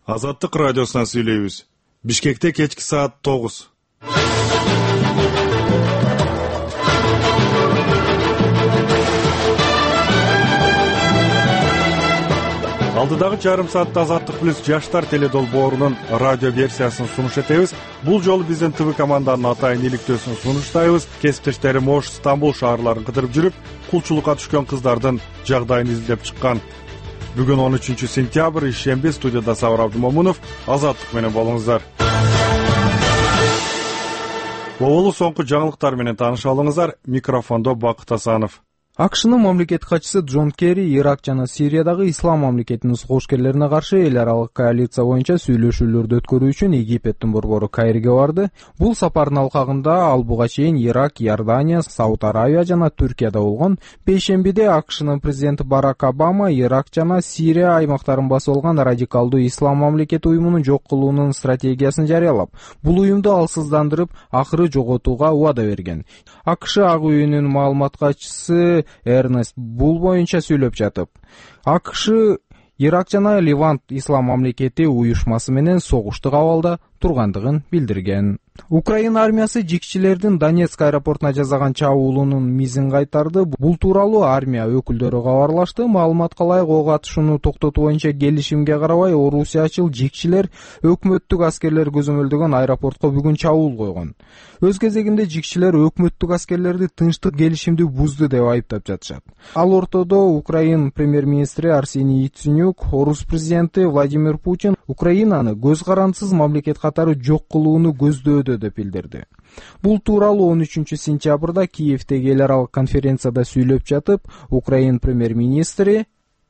Азаттык радиосунан сүйлөйбүз. Бишкекте кечки саат 9. Алдыдагы жарым саатта Азаттык плюс жаштар теледолбоорунун радио версиясын сунуш этебиз. Бул жолу биздин ТВ команданын атайын иликтөөсүн сунуштайбыз. Кесиптештерим Ош, Стамбул шаарларын кыдырып жүрүп, кулчулукка түшкөн кыздардын жагдайын изилдеп чыккан. Бүгүн 13 сентябрь, ишемби, студияда Сабыр Абдымомунов. Азаттык менен болуңуздар. Болу соңку жаңылыктар менен тааныша алыңыздар. Микрофондо Бакыт Асанов. АКШнын мамлекет катчысы Джон Керри Ирак жана Сириядагы ислам мамлекетинин согушкерлерине каршы эл аралык коалиция боюнча сүйлөшүүлөрдү өткөрүү үчүн Египеттин борбору Каирге барды. Бул сапардын алкагында ал буга чейин Ирак, Иордания, Сауд Арабия жана Түркияда болгон. Бейшембиде АКШнын президенти Барак Обама Ирак жана Сирия аймактарын басып алган радикалдуу ислам мамлекети уюмунун жок кылуунун стратегиясын жарыялап, бул уюмду алсыздандырып, акыры жоготууга убада берген. АКШ ак үйүнүн маалымат катчысы Эрнест бул боюнча сүйлөп жатып, АКШ Ирак жана Ливант ислам мамлекети уюшмасы менен согуштук абалда тургандыгын билдирген. Украина армиясы жикчилердин Донецк аэропортуна жасаган чабуулунун мизин кайтарды. Бул тууралуу армия өкүлдөрү кабарлашты. Маалыматка ылайык ок атышууну токтотуу боюнча келишимге карабай, орусиячыл жикчилер өкмөттүк аскерлер көзөмөлдөгөн аэропортко бүгүн чабуул койгон. Өз кезегинде жикчилер өкмөттүк аскерлерди тынчтык келишимди бузду деп айыптап жатышат. Ал ортодо Украин премьер-министри Арсений Яценюк, орус президенти Владимир Путин Украинаны көз карандысыз мамлекет катары жок кылууну көздөөдө деп билдирди. Бул тууралуу 13 сентябрда Киевдеги эл аралык конференцияда сүйлөп жатып, Украин премьер-министри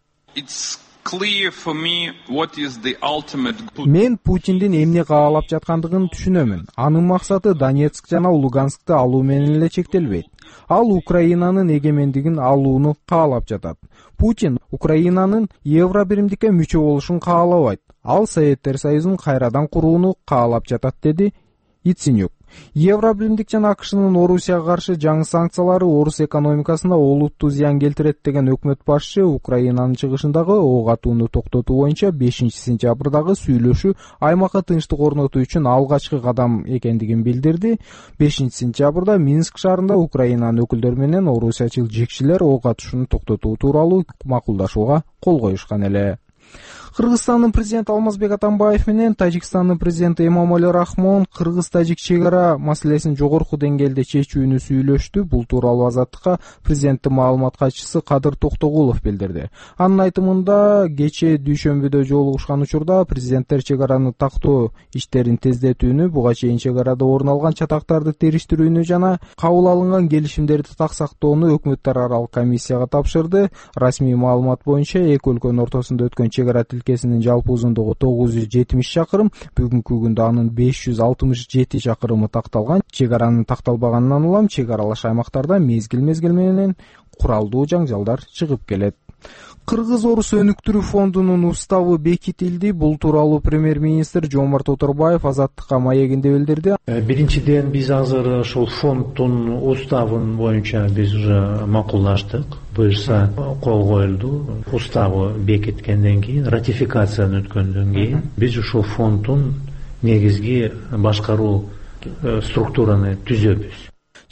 Мен Путиндин эмне каалап жаткандыгын түшүнөмүн. Анын максаты Донецк жана Луганскты алуу менен эле чектелбейт. Ал Украинанын эгемендигин алууну каалап жатат. Путин Украинанын Евробиримдикке мүчө болушун каалабайт. Ал Советтер Союзун кайрадан курууну каалап жатат, деди Яценюк. Евробиримдик жана АКШнын Орусияга каршы жаңы санкциялары орус экономикасына олуттуу зыян келтирет деген өкмөт башчы Украинанын чыгышындагы ок атууну токтотуу боюнча 5 сентябрдагы сүйлөшүү аймакка тынчтык орнотуу үчүн алгачкы кадам экендигин билдирди. 5 сентябрда Минск шаарында Украинанын өкүлдөрү менен орусиячыл жикчилер ок атышууну токтотуу тууралуу макулдашууга кол коюшкан эле. Кыргызстандын президенти Алмазбек Атамбаев менен Тажикстандын президенти Эмомали Рахмон кыргыз-тажик чек ара маселесин жогорку деңгээлде чечүүнү сүйлөштү. Бул тууралуу Азаттыкка президенттин маалымат катчысы Кадыр Токтогулов билдирди. Анын айтымында, кечээ дүйшөмбүдө жолугушкан учурда президенттер чек араны тактоо иштерин тездетүүнү, буга чейин чек арада орун алган чатактарды териштирүүнү жана кабыл алынган келишимдерди так сактоону өкмөттөр аралык комиссияга тапшырды. Расмий маалымат боюнча эки өлкөнүн ортосунда өткөн чек ара тилкесинин жалпы узундугу 970 чакырым, бүгүнкү күндө анын 567 чакырымы такталган. Чек аранын такталбаганынан улам чек аралаш аймактарда мезгил менен куралдуу жаңжалдар чыгып келет. Кыргыз-Орус өнүктүрүү фондунун уставы бекитилди. Бул тууралуу премьер-министр Жомарт Оторбаев Азаттыкка маегинде билдирди. Биринчиден биз азыр ошол фонддун уставын боюнча биз уже макулдаштык. Буюрса кол коюлду. Уставы бекиткенден кийин, ратификациядан өткөндөн кийин биз ушул фонддун негизги башкаруу структураны түзөбүз.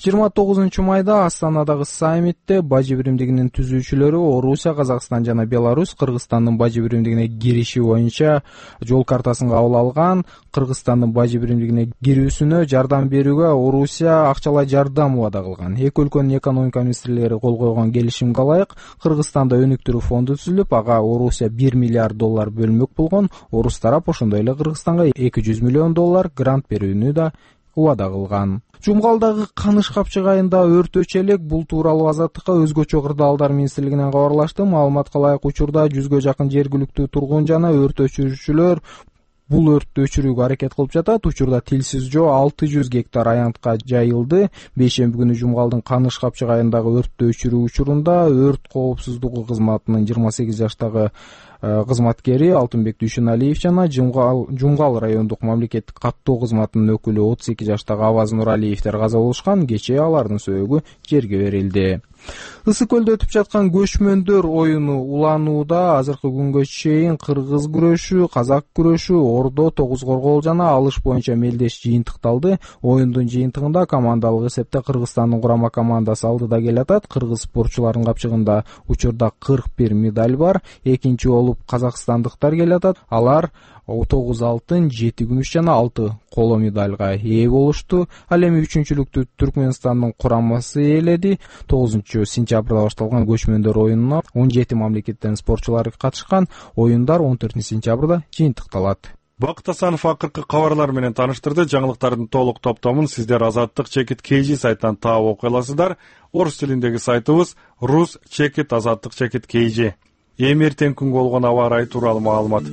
29 майда Астанадагы саммитте бажы биримдигинин түзүүчүлөрү Орусия, Казакстан жана Беларусь Кыргызстандын бажы биримдигине кириши боюнча жол картасын кабыл алган. Кыргызстандын бажы биримдигине кирүүсүнө жардам берүүгө Орусия акчалай жардам убада кылган. Эки өлкөнүн экономика министрлери кол койгон келишимге ылайык Кыргызстанда өнүктүрүү фонду түзүлүп, ага Орусия $1 миллиард бөлмөк болгон. Орус тарап ошондой эле Кыргызстанга $200 миллион грант берүүнү да убада кылган. Жумгалдагы Каныш капчык айында өрт өчө элек. Бул тууралуу Азаттыкка өзгөчө кырдаалдар министрлигинен кабарлашты. Маалыматка ылайык учурда 100гө жакын жергиликтүү тургун жана өрт өчүрүүчүлөр бул өрттү өчүрүүгө аракет кылып жатат. Учурда тилсиз жоо 600 гектар аянтка жайылды. Бейшемби күнү Жумгалдын Каныш капчык айындагы өрттү өчүрүү учурунда өрт коопсуздугу кызматынын 28 жаштагы кызматкери Алтынбек Дүйшөналиев жана Жумгал райондук мамлекеттик каттоо кызматынын өкүлү 32 жаштагы Аваз Нуралиевдер каза болушкан. Кечээ алардын сөөгү жерге берилди. Ысык көлдө өтүп жаткан көчмөндөр оюну уланууда. Азыркы күнгө чейин кыргыз күрөшү, казак күрөшү, ордо, тогуз коргоол жана алыш боюнча мелдеш жыйынтыкталды. Оюндун жыйынтыгында командалык эсепте Кыргызстандын курама командасы алдыда келатат. Кыргыз спортчулардын капчыгында учурда 41 медаль бар. Экинчи болуп казакстандыктар келатат. Алар 9 алтын, 7 күмүш жана 6 коло медальга ээ болушту. Ал эми үчүнчүлүктү Түркмөнстандын курамасы ээледи. 9-сентябрда башталган көчмөндөр оюнуна 17 мамлекеттен спортчулар катышкан. Оюндар 14-сентябрда жыйынтыкталат. Бакыт Асанов акыркы кабарлар менен тааныштырды. Жаңылыктардын толук топтомун сиздер Азаттык чекит KG сайтынан таап окуй аласыздар. Орус тилиндеги сайтыбыз Rus чекит Азаттык чекит KG. Эми эртең күнгө болгон аба ырайы тууралуу маалымат.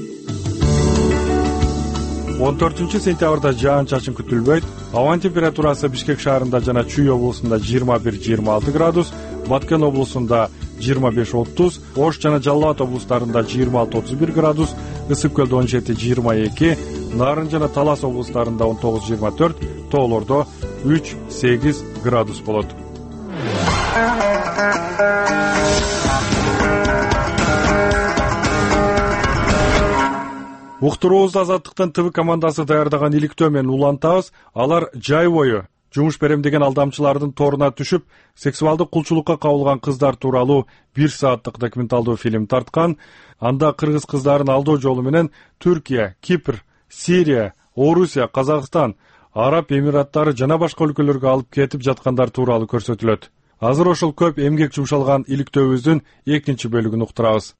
14-сентябрда жаан-чачын күтүлбөйт. Абанын температурасы Бишкек шаарында жана Чүй облусунда 21-26 градус, Баткен облусунда 25-30, Ош жана Жалал Абад облустарында 26-31 градус, Ысык көлдө 17-22, Нарын жана Талас облустарында 19-24, тоолордо 3-8 градус болот. Уктуруубузду Азаттыктын ТВ командасы даярдаган иликтөө менен улантабыз. Алар жай бою жумуш берем деген алдамчылардын торуна түшүп, сексуалдык кулчулукка кабылган кыздар тууралуу 1 сааттык документалдуу фильм тарткан. Анда кыргыз кыздарын алдоо жолу менен Түркия, Кипр, Сирия, Орусия, Казакстан, Араб Эмираттары жана башка өлкөлөргө алып кетип жаткандар тууралуу көрсөтүлөт. Азыр ошол көп эмгек жумшалган иликтөөбүздүн экинчи бөлүгүн уктурабыз.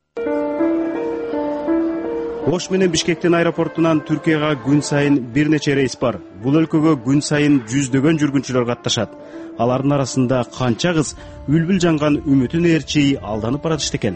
Ош менен Бишкектин аэропортунан Түркияга күн сайын бир нече рейс бар. Бул өлкөгө күн сайын жүздөгөн жүргүнчүлөр катташат. Алардын арасында канча кыз үлбүл жанган үмүтүн ээрчи алданып баратышты экен.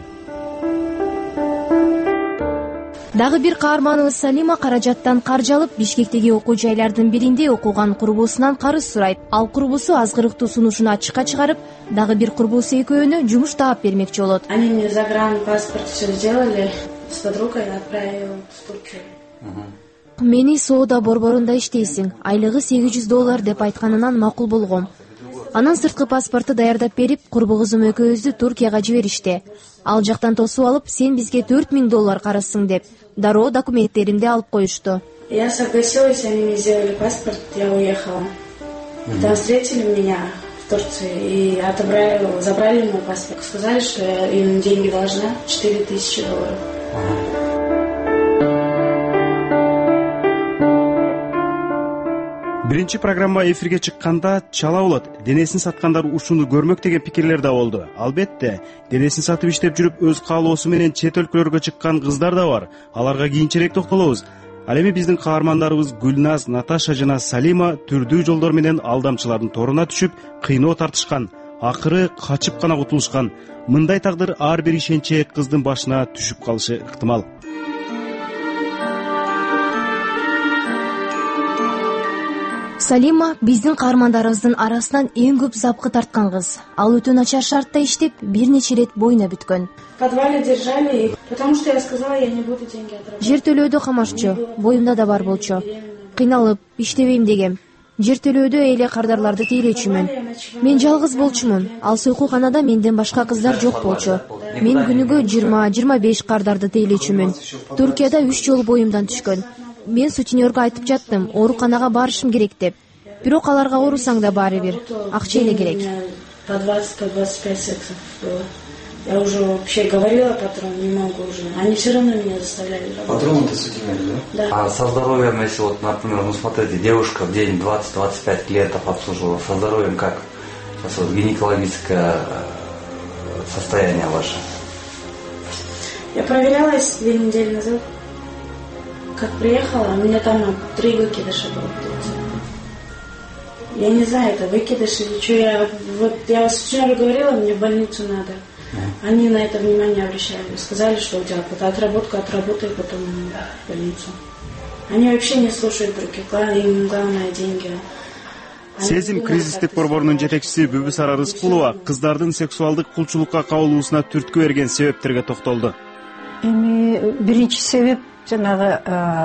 Дагы бир каарманыбыз Салима каражаттан каржы алып Бишкектеги окуу жайлардын биринде окуган курбусунан карыз сурайт. Ал курбусу азгырыктуу сунушун ачыкка чыгарып, дагы бир курбусу экөөнү жумуш таап бермекчи болот. Они мне загранпаспорт все сделали. С подругой отправил в Турцию. Мени соода борборунда иштейсиң, айлыгы $800 деп айтканынан макул болгом. Анан сырткы паспорту даярдап берип, курбу кызым экөөбүздү Туркияга жиберишти. Ал жактан тосуп алып, сен бизге $4000 карызсың деп, дароо документтеримди алып коюшту. Я согласилась, они мне сделали паспорт, я уехала. Там встретили меня в Турции и забрали мой паспорт. Сказали, что я им деньги должна, $4000. Биринчи программа эфирге чыкканда чала болот, денесин саткандар ушуну көрмөк деген пикирлер да болду. Албетте, денесин сатып иштеп жүрүп өз каалоосу менен чет өлкөлөргө чыккан кыздар да бар. Аларга кийинчерээк токтолобуз. Ал эми биздин каармандарыбыз Гүлназ, Наташа жана Салима түрдүү жолдор менен алдамчылардын торуна түшүп, кыйноо тартышкан. Акыры качып гана кутулушкан. Мындай тагдыр ар бир ишенчек кыздын башына түшүп калышы ыктымал. Салима биздин каармандарыбыздын арасынан эң көп запкы тарткан кыз. Ал өтө начар шартта иштеп, бир нече ирет боюна бүткөн. В подвале держали, потому что я сказала, я не буду деньги отрабатывать. Жер төлөөдө камашчу, боюмда да бар болчу. Кыйналып, иштебейм дегем. Жер төлөөдө эле кардарларды тейлечүмүн. Мен жалгыз болчумун. Ал сойкууканада менден башка кыздар жок болчу. Мен күнүгө 20-25 кардарды тейлечүмүн. Туркияда 3 жолу боюмдан түшкөн. Мен сутенерге айтып жаттым, ооруканага барышым керек деп. Бирок аларга оорусаң да баары бир, акча эле керек. По 20-25 сексов было. Я уже вообще говорила патрону, не могу уже. Они все равно меня заставляли работать. Патрон ты сутенер, да? Да. А со здоровьем, если вот, например, ну смотрите, девушка в день 20-25 клиентов обслуживала, со здоровьем как? Сейчас вот гинекологическое состояние ваше. Я проверялась 2 недели назад. Как приехала, у меня там 3 выкидыша было. Я не знаю, это выкидыш или что. Я сутенеру говорила, мне в больницу надо. Они на это внимание обращали. Сказали, что у тебя отработка, отработай, потом в больницу. Они вообще не слушают других. Им главное деньги. Сезим кризистик борборунун жетекчиси Бүбүсара Рыскулова кыздардын сексуалдык кулчулукка кабылуусуна түрткү берген себептерге токтолду. Эми биринчи себеп жанагы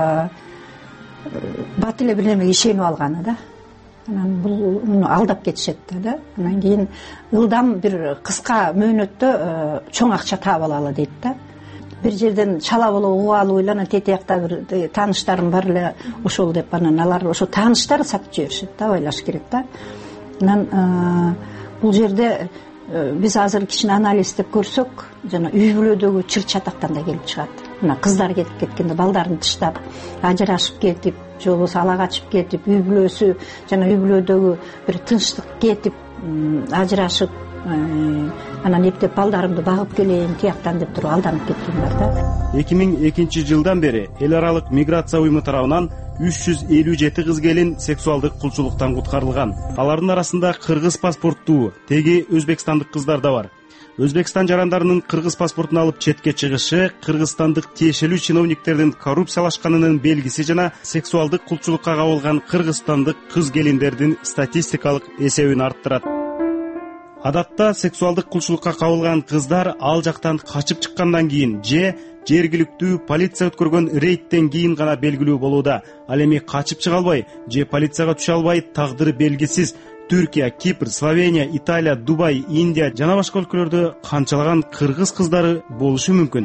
бат эле бирлемеге ишенип алганы да. Анан бул муну алдап кетишет да. Анан кийин ылдам бир кыска мөөнөттө чоң акча таап алалы дейт да. Бир жерден чала болуп угуп алуу эле анан тетиякта бир тааныштарым бар эле ошол деп анан алар ошо тааныштар сатып жиберишет да, ойлош керек да. Анан бул жерде биз азыр кичине анализдеп көрсөк, жана үй бүлөдөгү чыр чатактан да келип чыгат. Мына кыздар кетип кеткенде балдарын таштап, ажырашып кетип, же болбосо ала качып кетип, үй бүлөсү жана үй бүлөдөгү бир тынчтык кетип, ажырашып, анан эптеп балдарымды багып келейин тияктан деп туруп алданып кеткен бар да. 2002 жылдан бери эл аралык миграция уюму тарабынан 357 кыз келин сексуалдык кулчулуктан куткарылган. Алардын арасында кыргыз паспорттуу, теги өзбекстандык кыздар да бар. Өзбекстан жарандарынын кыргыз паспортун алып четке чыгышы кыргызстандык тиешелүү чиновниктердин коррупциялашканынын белгиси жана сексуалдык кулчулукка кабылган кыргызстандык кыз келиндердин статистикалык эсебин арттырат. Адатта сексуалдык кулчулукка кабылган кыздар ал жактан качып чыккандан кийин же жергиликтүү полиция өткөргөн рейдтен кийин гана белгилүү болууда. Ал эми качып чыга албай же полицияга түшө албай тагдыры белгисиз Түркия, Кипр, Словения, Италия, Дубай, Индия жана башка өлкөлөрдө канчалаган кыргыз кыздары болушу мүмкүн.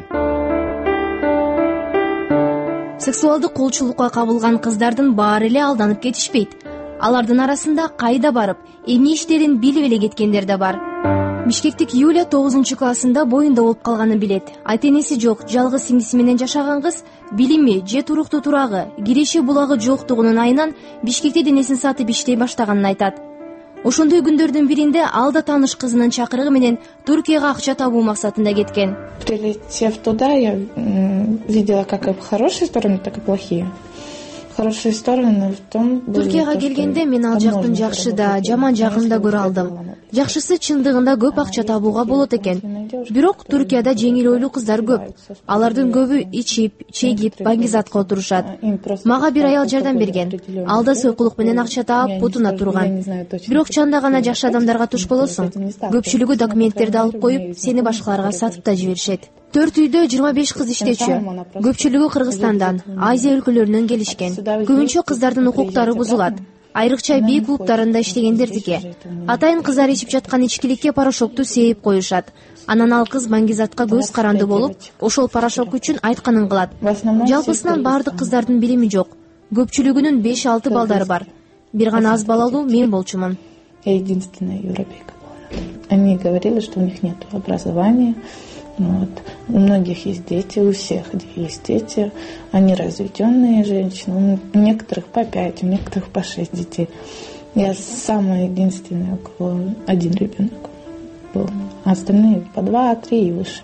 Сексуалдык кулчулукка кабылган кыздардын баары эле алданып кетишпейт. Алардын арасында кайда барып, эмне иштерин билип эле кеткендер да бар. Бишкектик Юля 9-классында боюнда болуп калганын билет. Айта-энеси жок, жалгыз сиңдиси менен жашаган кыз билими же туруктуу турагы, киреше булагы жоктугунун айынан Бишкекте денесин сатып иштей баштаганын айтат. Ошондой күндөрдүн биринде ал да тааныш кызынын чакырыгы менен Түркияга акча табуу максатында кеткен. Прилетев туда, я видела как и хорошие стороны, так и плохие. Хорошие стороны в том. Түркияга келгенде мен ал жактын жакшы да, жаман жагын да көрө алдым. Жакшысы чындыгында көп акча табууга болот экен. Бирок Түркияда жеңил ойлуу кыздар көп. Алардын көбү ичип, чегип, баңгизатка отурушат. Мага бир аял жардам берген. Ал да сойкулук менен акча таап, бутуна турган. Бирок чанда гана жаш адамдарга туш болосуң. Көпчүлүгү документтерди алып коюп, сени башкаларга сатып да жиберишет. 4 үйдө 25 кыз иштечү. Көпчүлүгү Кыргызстандан, Азия өлкөлөрүнөн келишкен. Көбүнчө кыздардын укуктары бузулат. Айрыкча би клубдарында иштегендердики. Атайын кыздар ичип жаткан ичкиликке порошокту сээп коюшат. Анан ал кыз баңгизатка көз каранды болуп, ошол порошок үчүн айтканын кылат. Жалпысынан бардык кыздардын билими жок. Көпчүлүгүнүн 5-6 балдары бар. Бир гана аз балалуу мен болчумун. Единственная европейка была. Они говорили, что у них нет образования. Вот. У многих есть дети, у всех есть дети. Они разведенные женщины. У некоторых по 5, у некоторых по 6 детей. Я самая единственная, у кого один ребенок был. А остальные по 2-3 и выше.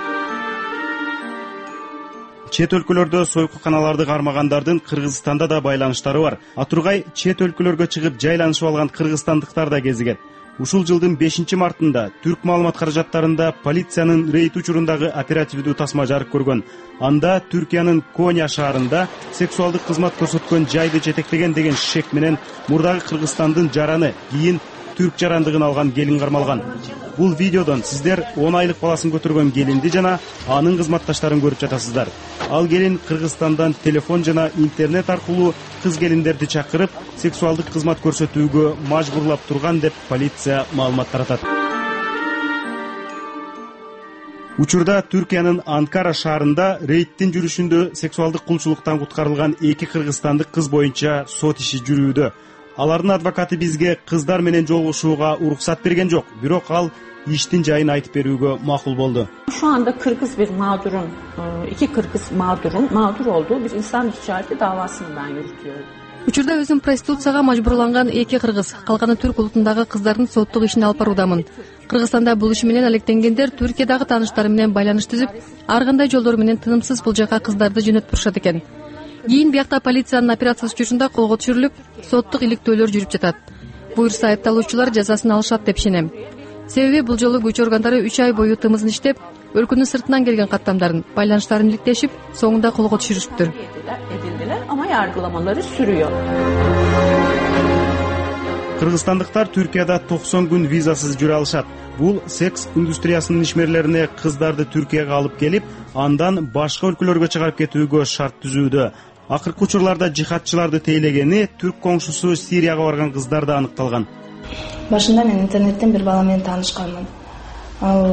Чет өлкөлөрдө сойкуканаларды кармагандардын Кыргызстанда да байланыштары бар. Атургай чет өлкөлөргө чыгып жайланышып алган кыргызстандыктар да кезигет. Ушул жылдын 5 мартында Түрк маалымат каражаттарында полициянын рейд учурундагы оперативдүү тасма жарык көргөн. Анда Түркиянын Коня шаарында сексуалдык кызмат көрсөткөн жайды жетектеген деген шек менен мурдагы Кыргызстандын жараны, кийин түрк жарандыгын алган келин кармалган. Бул видеодон сиздер 10 айлык баласын көтөргөн келинди жана анын кызматташтарын көрүп жатасыздар. Ал келин Кыргызстандан телефон жана интернет аркылуу кыз келиндерди чакырып, сексуалдык кызмат көрсөтүүгө мажбурлап турган деп полиция маалымат таратат. Учурда Түркиянын Анкара шаарында рейдтин жүрүшүндө сексуалдык кулчулуктан куткарылган 2 кыргызстандык кыз боюнча сот иши жүрүүдө. Алардын адвокаты бизге кыздар менен жолугушууга уруксат берген жок, бирок ал иштин жайын айтып берүүгө макул болду. Şu anda Kırgız bir mağdurun, 2 Kırgız mağdur olduğu bir insan ticareti davasını ben yürütüyorum. Учурда өзүм проституцияга мажбурланган 2 кыргыз, калганы түрк улутундагы кыздардын соттук ишин алып баруудамын. Кыргызстанда бул иш менен алектенгендер Түркиядагы тааныштары менен байланыш түзүп, ар кандай жолдор менен тынымсыз бул жака кыздарды жөнөтүп турушат экен. Кийин биякта полициянын операциясы учурунда колго түшүрүлүп, соттук иликтөөлөр жүрүп жатат. Буюрса айыпталуучулар жазасын алышат деп ишенем. Себеби бул жолу күч органдары 3 ай бою тымызын иштеп, өлкөнүн сыртынан келген каттамдарын, байланыштарын иликтешип, соңунда колго түшүрүштүр. Ama yargılamaları sürüyor. Кыргызстандыктар Түркияда 90 күн визасыз жүрө алышат. бул секс индустриясынын ишмерлерине кыздарды Түркияга алып келип, андан башка өлкөлөргө чыгарып кетүүгө шарт түзүүдө. Акыркы учурларда жихадчыларды тейлегени түрк коңшусу Сирияга барган кыздарда аныкталган. Башында мен интернеттен бир бала менен таанышканмын. Ал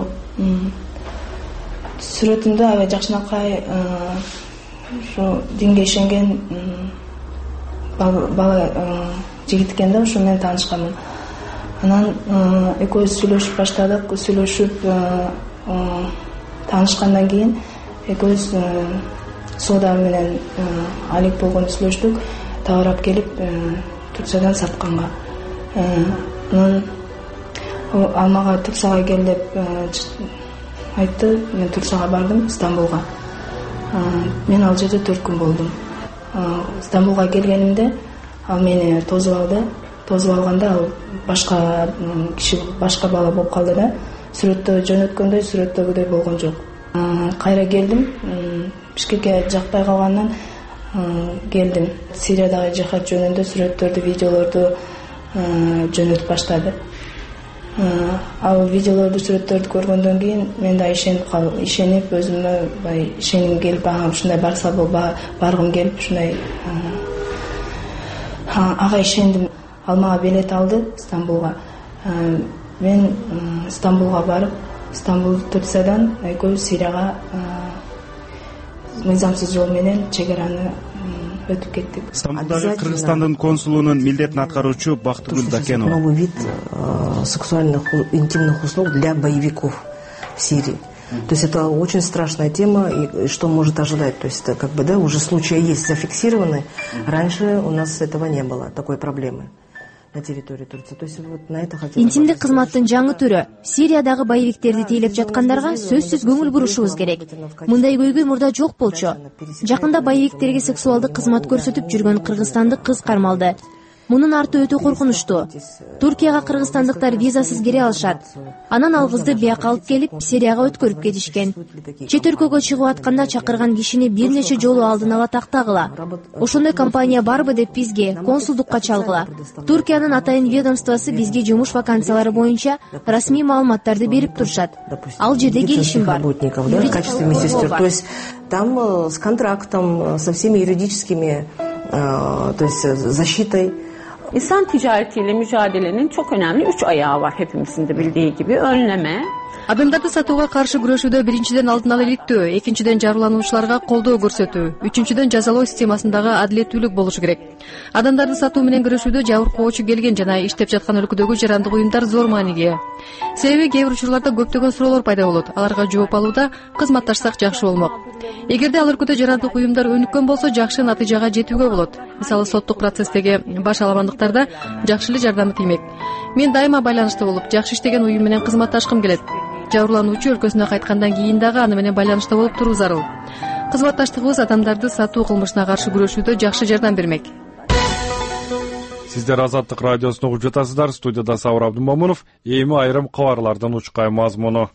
сүрөтүндө аябай жакшынакай ушу динге ишенген бала жигит экен да, ошо менен таанышканмын. Анан экөөбүз сүйлөшүп баштадык. Сүйлөшүп таанышкандан кийин экөөбүз соода менен алек болгону сүйлөштүк. Таарап келип Турциядан сатканга. Анан ал мага Турцияга кел деп айтты. Мен Турцияга бардым, Стамбулга. Мен ал жерде 4 күн болдум. Стамбулга келгенимде ал мени тосуп алды. Тосуп алганда ал башка киши, башка бала болуп калды да. Сүрөттө жөнөткөндөй, сүрөттөгүдөй болгон жок. Кайра келдим. Бишкекке жакпай калгандан келдим. Сириядагы жихад жөнүндө сүрөттөрдү, видеолорду жөнөтүп баштады. Ал видеолорду, сүрөттөрдү көргөндөн кийин мен да ишенип өзүмө ишенгим келип, ушундай барса баргым келип, ушундай ага ишендим. Ал мага билет алды Стамбулга. Мен Стамбулга барып, Стамбул Турциядан экөөбүз Сирияга мыйзамсыз жол менен чегараны өтүп кеттик. Стамбулдагы Кыргызстандын консулунун милдетин аткаруучу Бактыгүл Дакенова. Новый вид сексуальных интимных услуг для боевиков в Сирии. То есть это очень страшная тема, и что может ожидать. То есть как бы, да, уже случаи есть зафиксированы. Раньше у нас этого не было, такой проблемы на территории Турции. То есть вот на это хотела. Интимдик кызматтын жаңы түрү Сириядагы боевиктерди тейлеп жаткандарга сөзсүз көңүл бурушубуз керек. Мындай көйгөй мурда жок болчу. Жакында боевиктерге сексуалдык кызмат көрсөтүп жүргөн кыргызстандык кыз кармалды. Мунун арты өтө коркунучтуу. Туркияга кыргызстандыктар визасыз кире алышат. Анан ал кызды бияка алып келип Сирияга өткөрүп кетишкен. Чет өлкөгө чыгып атканда чакырган кишини бир нече жолу алдын ала тактагыла. Ошондой компания барбы деп бизге консулдукка чалгыла. Туркиянын атайын ведомствосы бизге жумуш вакансиялары боюнча расмий маалыматтарды берип турушат. Ал жерде келишим бар. В качестве медсестер. То есть там с контрактом, со всеми юридическими, то есть защитой. İnsan ticaretiyle mücadelenin çok önemli 3 ayağı var hepimizin de bildiği gibi. Önleme. Адамдарды сатууга каршы күрөшүүдө биринчиден алдын ала иликтөө, экинчиден жаралануучуларга колдоо көрсөтүү, үчүнчүдөн жазалоо системасындагы адилеттүүлүк болушу керек. Адамдарды сатуу менен күрөшүүдө жабыркоочу келген жана иштеп жаткан өлкөдөгү жарандык уюмдар зор мааниге ээ. Себеби кээ бир учурларда көптөгөн суроолор пайда болот. Аларга жооп алууда кызматташсак жакшы болмок. Эгерде ал өлкөдө жарандык уюмдар өнүккөн болсо, жакшы натыйжага жетүүгө болот. Мисалы соттук процесстеги баш аламандыктарда жакшы эле жардамы тиймек. Мен дайыма байланышта болуп, жакшы иштеген уюм менен кызматташкым келет. Жабырлануучу өлкөсүнө кайткандан кийин дагы аны менен байланышта болуп туруу зарыл. Кызматташтыгыбыз адамдарды сатуу кылмышына каршы күрөшүүдө жакшы жардам бермек. Сиздер Азаттык радиосун угуп жатасыздар. Студияда Сабыр Абдымомунов. Эми айрым кабарлардын учкай мазмуну.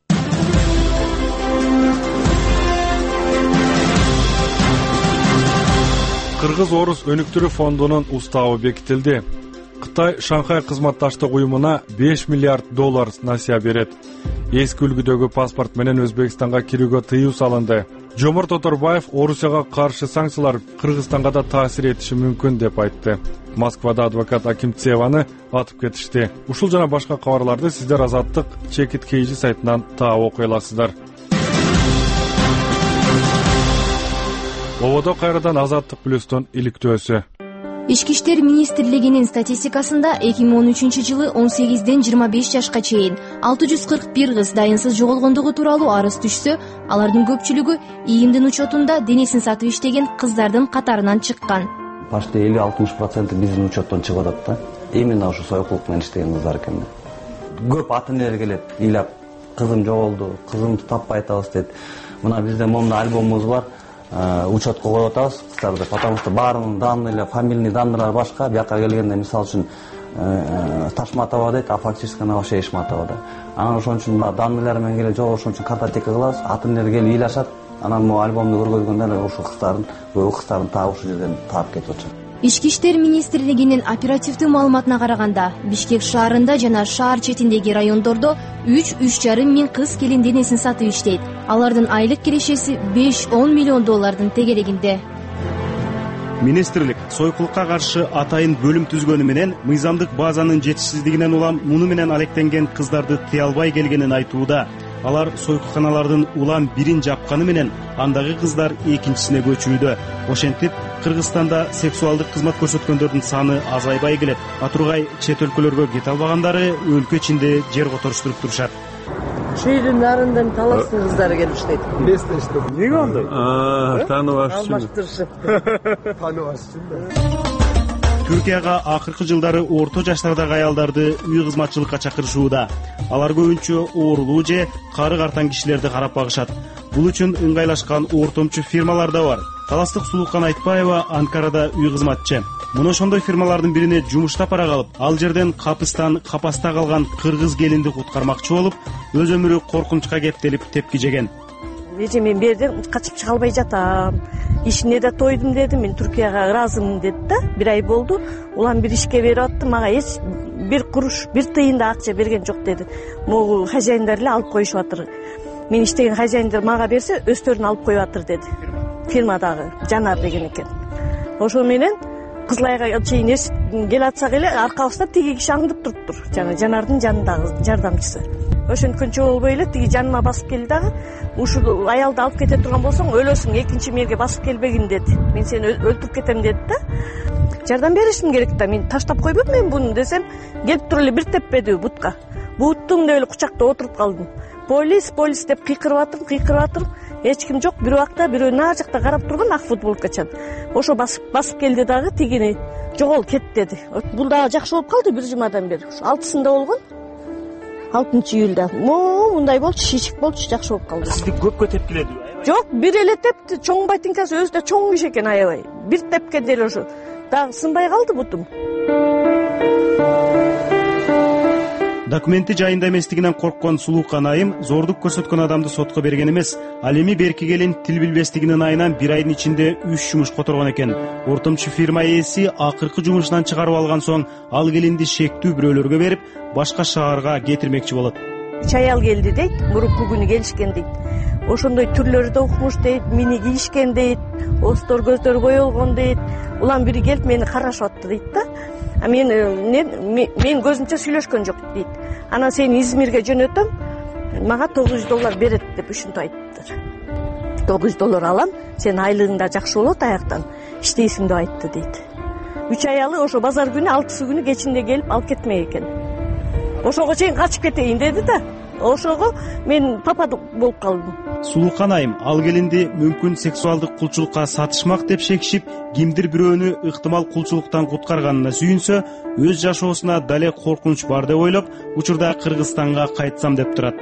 Кыргыз-Орус өнүктүрүү фондунун уставы бекитилди. Кытай Шанхай кызматташтык уюмуна $5 миллиард насыя берет. Эски үлгүдөгү паспорт менен Өзбекстанга кирүүгө тыюу салынды. Жомарт Оторбаев Орусияга каршы санкциялар Кыргызстанга да таасир этиши мүмкүн деп айтты. Москвада адвокат Акимцеваны атып кетишти. Ушул жана башка кабарларды сиздер Азаттык Чекит KG сайтынан таап окуй аласыздар. Ободо кайрадан Азаттык плюстун иликтөөсү. Ички иштер министрлигинин статистикасында 2013 жылы 18ден 25 жашка чейин 641 кыз дайынсыз жоголгондугу тууралуу арыз түшсө, алардын көпчүлүгү ИИМдин учетунда денесин сатып иштеген кыздардын катарынан чыккан. Почти 50-60% биздин учеттон чыгып атат да. Именно ушу союклук менен иштеген кыздар экен. Көп ата-энелер келет, ыйлап, кызым жоголду, кызымды таппай атабыз дейт. Мына бизде момундай альбомубуз бар. Учетко коюп атабыз кыздарды, потому что баарынын данныйлары, фамилий данныйлары башка. Бияка келгенде мисалы үчүн Ташматова дейт, а фактически ана вообще Ишматова да. Анан ошон үчүн данныйлары менен келе жок, ошон үчүн картотека кылабыз. Ата-энелер келип ыйлашат. Анан могу альбомду көргөзгөндө ушу кыздардын, көбү кыздардын таап ушу жерден таап кетип атышат. Ички иштер министрлигинин оперативдүү маалыматына караганда, Бишкек шаарында жана шаар четиндеги райондордо 3,5 миң кыз келин денесин сатып иштейт. Алардын айлык кирешеси 5-10 миллион доллардын тегерегинде. Министрлик сойкулукка каршы атайын бөлүм түзгөнү менен мыйзамдык базанын жетишсиздигинен улам муну менен алектенген кыздарды тыя албай келгенин айтууда. Алар сойкулканалардын улам бирин жапканы менен андагы кыздар экинчисине көчүүдө. Ошентип, Кыргызстанда сексуалдык кызмат көрсөткөндөрдүн саны азайбай келет. Атургай чет өлкөлөргө кете албагандары өлкө ичинде жер которуштуруп турушат. Шүйдүн нарындан таластын кыздары келип иштейт. Эмнесин иштеп? Эмнеге андай? Тааныбаш үчүн. Алмаштырышып. Тааныбаш үчүн да. Түркияга акыркы жылдары орто жаштардагы аялдарды үй кызматчылыкка чакырышууда. Алар көбүнчө оорулуу же кары картан кишилерди карап багышат. Бул үчүн ыңгайлашкан ортомчу фирмалар да бар. Таластык Сулуккан Айтбаева Анкарада үй кызматчы. Муну ошондой фирмалардын бирине жумушта пара калып, ал жерден капыстан капаста калган кыргыз келинди куткармакчы болуп, өз өмүрү коркунучка кептелип тепки жеген. Эже мен берден качып чыга албай жатам. Ишине да тойдум деди, мен Түркияга ыраазымын деди да. 1 ай болду. Улам бир ишке берип аттым, мага эч бир куруш, бир тыйын да акча берген жок деди. Могу хозяиндар эле алып коюшуп атыр. Мен иштеген хозяиндар мага берсе, өздөрүн алып коюп атыр деди. Фирмадагы Жанар деген экен. Ошо менен Кызылайга чейин келе атсак эле аркабызда тиги киши аңдып туруптур. Жана Жанардын жанындагы жардамчысы. Ошенткөнчө болбой эле тиги жаныма басып келди дагы, ушул аялды алып кете турган болсоң өлөсүң, экинчи мээрге басып келбегин деди. Мен сени өлтүрүп кетем деди да. Жардам беришим керек да. Мен таштап койбойм мен буну десем, келип туруп эле бир теппеди бутка. Буттум деп эле кучакта отуруп калдым. Полис деп кыйкырып атам. Эч ким жок. Бир убакта бирөө нары жакта карап турган ак футболкачан. Ошо басып келди дагы тигини жогол кет деди. Бул дагы жакшы болуп калды 1 жумадан бери. 6-сында болгон. 6-июлда. Мындай болчу, шишик болчу, жакшы болуп калды. Сизди көпкө тепкиледиби? Жок, бир эле тепти. Чоң байтинкасы өзү да чоң киши экен аябай. Бир тепкенде эле ошо. Дагы сынбай калды бутум. Документи жайында эместигинен корккон Сулуккан айым зордук көрсөткөн адамды сотко берген эмес. Ал эми берки келин тил билбестигинин айынан 1 айдын ичинде 3 жумуш которгон экен. Ортомчу фирма ээси акыркы жумушунан чыгарып алган соң ал келинди шектүү бирөөлөргө берип, башка шаарга кетирмекчи болот. 3 аял келди дейт, мурунку күнү келишкен дейт. Ошондой түрлөрү да укмуш дейт, мени кийишкен дейт, остор көздөрү боелгон дейт. Улам бири келип мени карашып атты дейт да. А мен көзүмчө сүйлөшкөн жок дейт. Анан сени Измирге жөнөтөм, мага $900 берет деп ушинтип айттыр. $900 алам, сен айлыгың да жакшы болот аяктан, иштейсиң деп айтты дейт. 3 аялы ошо базар күнү 6-сы күнү кечинде келип алып кетмек экен. Ошого чейин качып кетейин деди да. Ошого мен папа болуп калдым. Сулуккан айым ал келинди мүмкүн сексуалдык кулчулукка сатышмак деп шекишип, кимдир бирөөнү ыктымал кулчулуктан куткарганына сүйүнсө, өз жашоосуна дале коркунуч бар деп ойлоп, учурда Кыргызстанга кайтсам деп турат.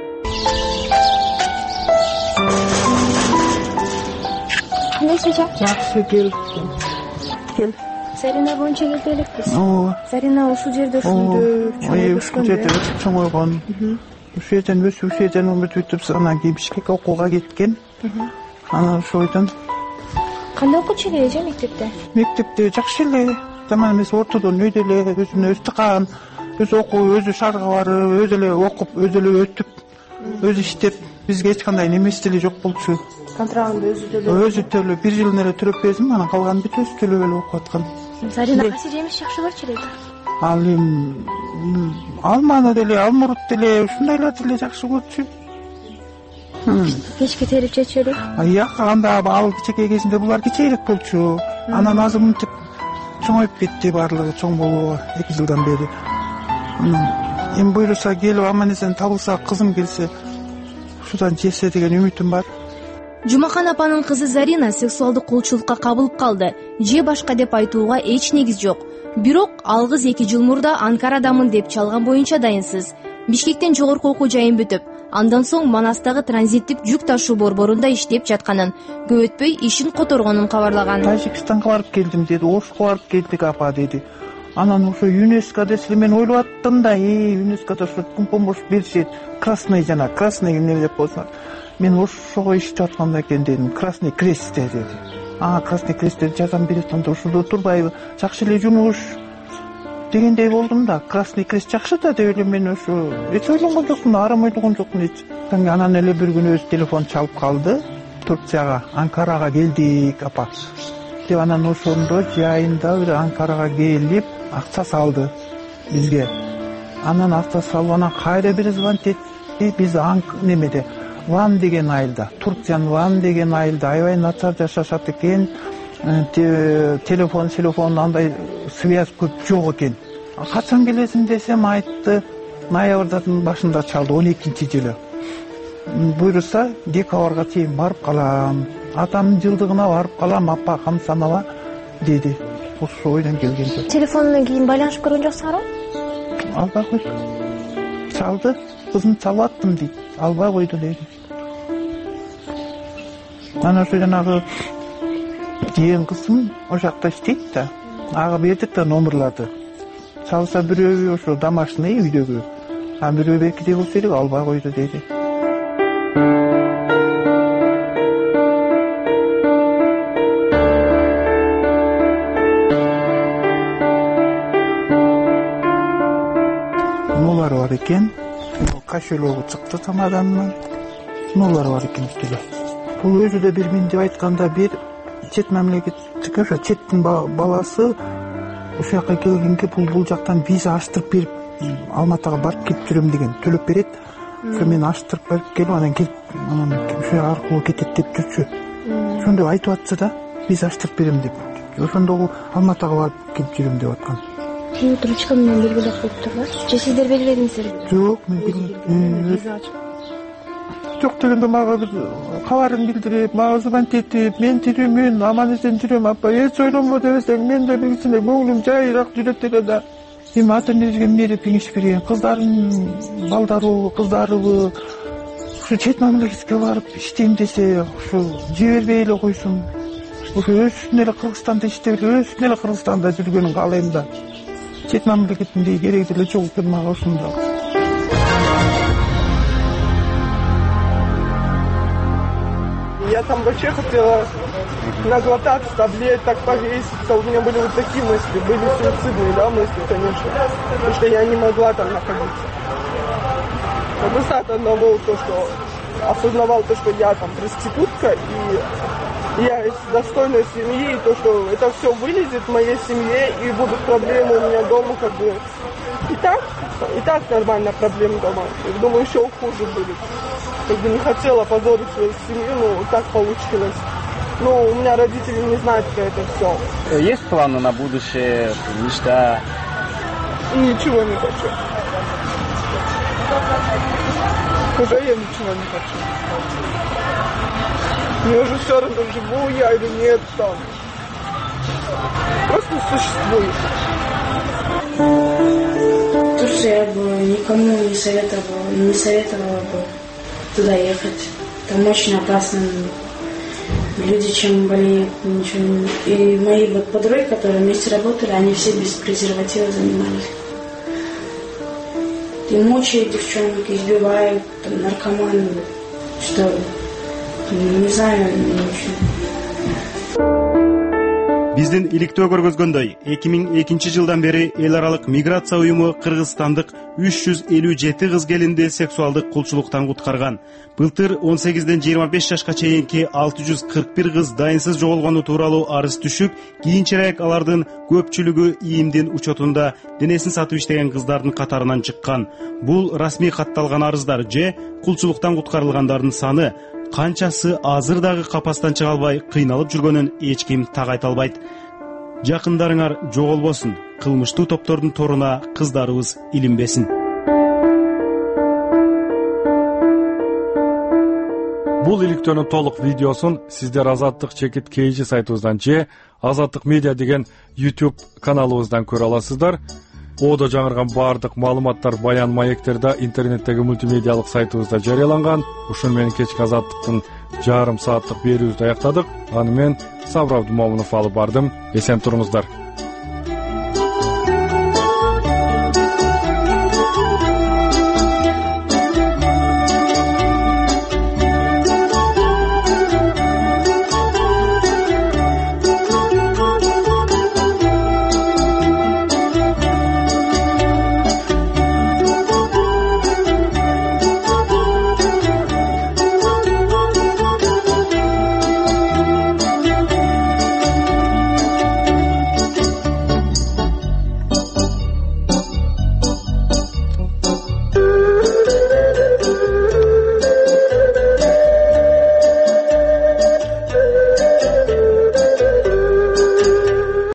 Кандайсың? Жакшы, кел. Зарина боюнча келип элекпиз. Зарина ушул жерде ушул жерде чоңойгон. Ушул жерден өсүп, ушул жерден бүтүп, анан кийин Бишкекке окууга кеткен. Анан ошойдон. Кандай окучу эле эже мектепте? Мектепте жакшы эле. Жаман эмес, ортодон өйдө эле өзүнө ыстыкан, өзү окуп, өзү шаарга барып, өзү эле окуп, өзү эле өтүп, өзү иштеп, бизге эч кандай немеси деле жок болчу. Контрагынды өзү төлөп. Өзү төлөп, 1 жылын эле төлөп бердим, анан калганын бүт өзү төлөп эле окуп аткан. Зарина кайсы жемиш жакшы болчу эле? Ал алманы деле, алмурут деле, ушундайларды деле жакшы көрчү. Кечке терип жечүрүп. Жак, анда ал кичинекей кезинде булар кичээк болчу. Анан азыр мынтип чоңоюп кетти баардыгы, чоң болууга 2 жылдан бери. Анан эми буйруса келип аман-эсен табылса, кызым келсе, ушудан жесе деген үмүтүм бар. Жумахан апанын кызы Зарина сексуалдык кулчулукка кабылып калды. Же башка деп айтууга эч негиз жок. Бирок ал кыз 2 жыл мурда Анкарадамын деп чалган боюнча дайынсыз. Бишкектен жогорку окуу жайын бүтүп, андан соң Манастагы транзиттик жүк ташуу борборунда иштеп жатканын, көп өтпөй ишин которгонун кабарлаган. Тажикстанга барып келдим деди, Ошко барып келдик апа деди. Анан ошо ЮНЕСКО десе мен ойлоп аттым да, ЮНЕСКОда ошо помощь беришет, красный эмне деп болсо. Мен ошого иштеп атканда экен дедим, Красный Крестте деди. ага Красный Крестте жазам берет, анда ошондо турбайбы, жакшы эле жумуш дегендей болдум да. Красный Крест жакшы да деп эле мен ошо эч ойлонгон жокмун, арам ойлогон жокмун эч. Анан эле бир күнү өз телефон чалып калды. Турцияга, Анкарага келдик апа деп, анан ошондо жайында бир Анкарага келип акча салды бизге. Анан акча салып, анан кайра бир звонить этти. Биз немеде Ван деген айылда, Турциянын Ван деген айылда аябай начар жашашат экен. Телефон андай связь көп жок экен. Качан келесиң десем, айтты ноябрдын башында чалды, 12-жылы. Буйруса декабрга чейин барып калам, атамдын жылдыгына барып калам, апа камсанала деди. Ошо ойдон келген. Телефонунан кийин байланышып көргөн жоксуңарбы? Албай койду. Чалды, кызым чалып аттым дейт. Албай койду деди. Анан ошо жанагы жыйын кызым о жакта иштейт да. Ага бердик да номерларды. Чалса бирөө ошо домашний үйдөгү. А бирөө бекиде болсо элек албай койду деди. Нолар бар экен. Кошелогу чыкты чемодандан. Нолар бар экен үстүдө. Бул өзү да бир мен деп айтканда бир чет мамлекеттик, ошо четтин баласы ошол жака келгенге бул жактан виза аштырып берип Алматыга барып келип жүрөм деген, төлөп берет. Ошо мен аштырып барып келип, анан келип, анан ошо аркылуу кетет деп жүрчү. Ошондой айтып атчы да, виза аштырып берем деп. Ошондо Алматыга барып келип жүрөм деп аткан. Ручка менен белгилеп коюптур. Же сиздер белгиледиңиздерби? Жок, мен билбейм. Жок дегенде мага бир кабарын билдирип, мага звонить этип, мен тирүүмүн, аман-эсен жүрөм апа, эч ойлонбо дебесең, мен да бирисине көңүлүм жайыраак жүрөт эле да. Эми ата-энелерге эмне кеңеш берген? Кыздардын балдарыбы, кыздарыбы ушу чет мамлекетке барып иштейм десе, ушу жибербей эле койсун. Ушу өзүнүн эле Кыргызстанда иштеп, өзүнүн эле Кыргызстанда жүргөнүн каалайм да. Чет мамлекеттин кереги деле жок экен мага ушунда. Я там вообще хотела наглотаться таблеток, повеситься. У меня были вот такие мысли, были суицидные, да, мысли, конечно. Потому что я не могла там находиться. Достаточно было то, что осознавал то, что я там проститутка, и я из достойной семьи, и то, что это все вылезет в моей семье, и будут проблемы у меня дома, как бы. И так нормально проблем дома. Я думаю, еще хуже будет. Как бы не хотела позорить свою семью, но так получилось. Ну, у меня родители не знают про это все. Есть планы на будущее, мечта? Ничего не хочу. Уже я ничего не хочу. Мне уже все равно, живу я или нет там. Просто существую. Турция, я бы никому не советовала бы туда ехать. Там очень опасно. Люди чем болеют, ничего. И мои вот подруги, которые вместе работали, они все без презерватива занимались. И мучают девчонок, избивают, там, наркоманы, что, не знаю, ничего. Биздин иликтөө көргөзгөндөй 2002 жылдан бери эл аралык миграция уюму кыргызстандык 357 кыз келинди сексуалдык кулчулуктан куткарган. Былтыр 18ден 25 жашка чейинки 641 кыз дайынсыз жоголгону тууралуу арыз түшүп, кийинчерээк алардын көпчүлүгү ИИМдин учетунда денесин сатып иштеген кыздардын катарынан чыккан. Бул расмий катталган арыздар же кулчулуктан куткарылгандардын саны, канчасы азыр дагы капастан чыга албай кыйналып жүргөнүн эч ким так айта албайт. Жакындарыңар жоголбосун, кылмыштуу топтордун торуна кыздарыбыз илинбесин. Бул иликтөөнүн толук видеосун сиздер Азаттык чекит KG сайтыбыздан же Азаттык медиа деген YouTube каналыбыздан көрө аласыздар. Оодо жаңырган баардык маалыматтар баян маектерде интернеттеги мультимедиалык сайтыбызда жарыяланган. Ушун менен кечки Азаттыктын жарым сааттык берүүбүздү аяктадык. Аны мен Сабыр Абдумомунов алып бардым. Эсен туруңуздар.